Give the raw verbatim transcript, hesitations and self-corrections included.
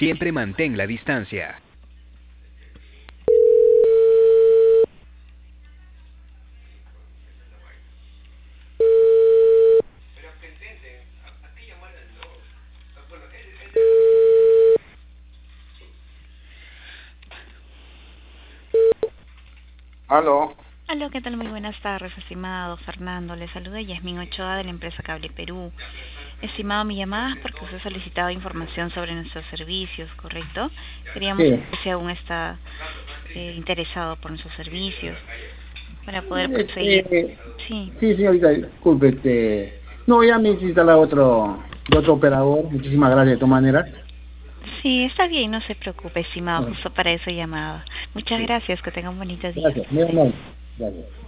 Siempre mantén la distancia. Aló. Aló, ¿qué tal? Muy buenas tardes, estimado Fernando. Le saluda Yasmín Ochoa de la empresa Cable Perú. Estimado, mi llamada es porque usted ha solicitado información sobre nuestros servicios, ¿correcto? Queríamos Sí. saber si aún está eh, interesado por nuestros servicios para poder proseguir. Este, Sí, sí, señorita, disculpe. Este, no, ya me hice instalar otro, de otro operador. Muchísimas gracias de todas maneras. sí, está bien, no se preocupe, estimado, Bueno, justo para eso llamaba. Muchas sí. gracias, que tenga un bonito día. Gracias, muy amable. Gracias.